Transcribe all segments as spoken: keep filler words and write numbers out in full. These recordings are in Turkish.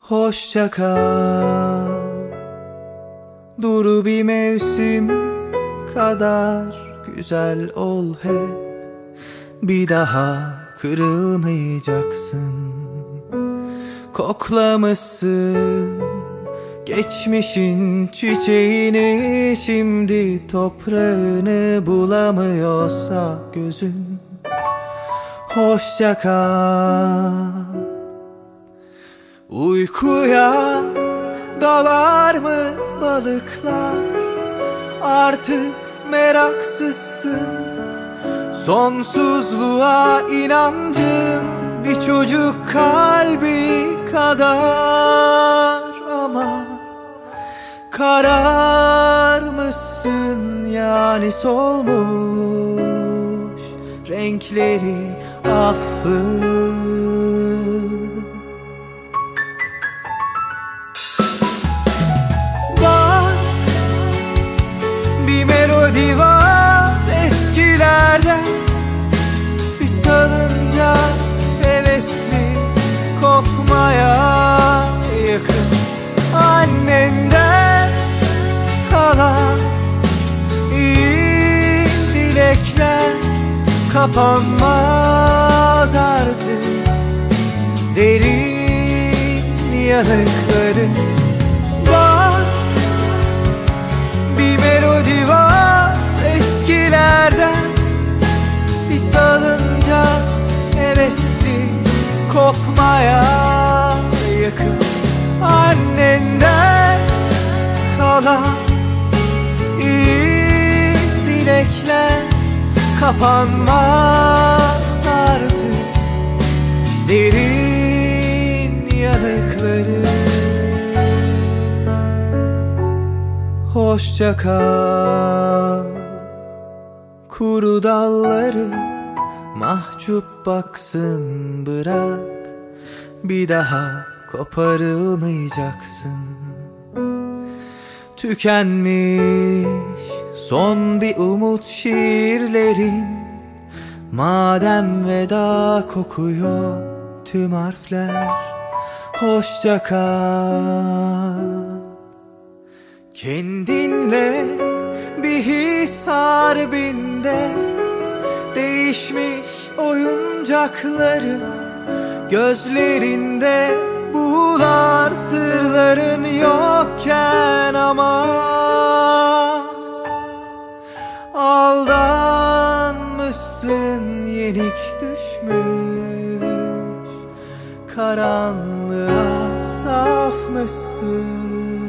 Hoşça kal. Duru bir mevsim kadar güzel ol hep. Bir daha kırılmayacaksın. Koklamışsın geçmişin çiçeğini, şimdi toprağını bulamıyorsa gözün. Hoşça kal. Uykuya dalar mı balıklar? Artık meraksızsın. Sonsuzluğa inancın bir çocuk kalbi kadar. Ama kararmışsın, yani solmuş renkleri affın. Bak, bir melodi var eskilerden, bir salınca hevesli kopmaya yakın. Annenden kalan iyi dilekler kapanmaz artık. Derin yanıkları. Bak, bir melodi var eskilerden, bir salınca hevesli kopmaya yakın. Annenden kalan iyi dilekler kapanmaz artık. Derin yanıkları. Hoşça kal. Kuru dalları mahcup baksın, bırak. Bir daha koparılmayacaksın. Tükenmiş son bir umut şiirlerin, madem veda kokuyor tüm harfler. Hoşça kal. Kendinle bir his harbinde, değişmiş oyuncakların gözlerinde buğular sırların yokken. Ama aldanmışsın, yenik düşmüş karanlığa safmışsın.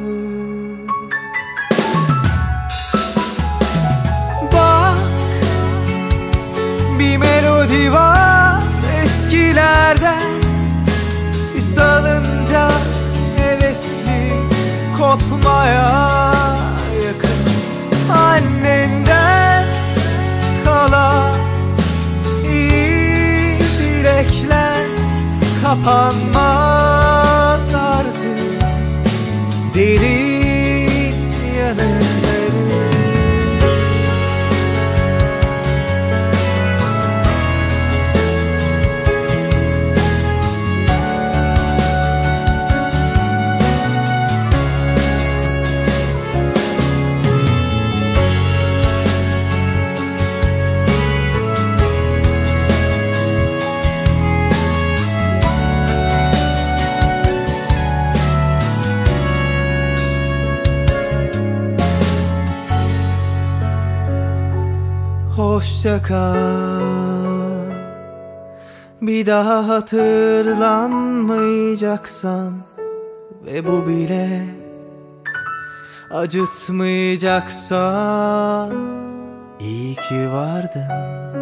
Bak, bir melodi var eskilerden, bir salınca hevesli kopmaya yakın. Annenden kalan iyi dilekler kapanmaz artık. Derin yanıkları. Hoşça kal. Bir daha hatırlanmayacaksan ve bu bile acıtmayacaksa iyi ki vardın.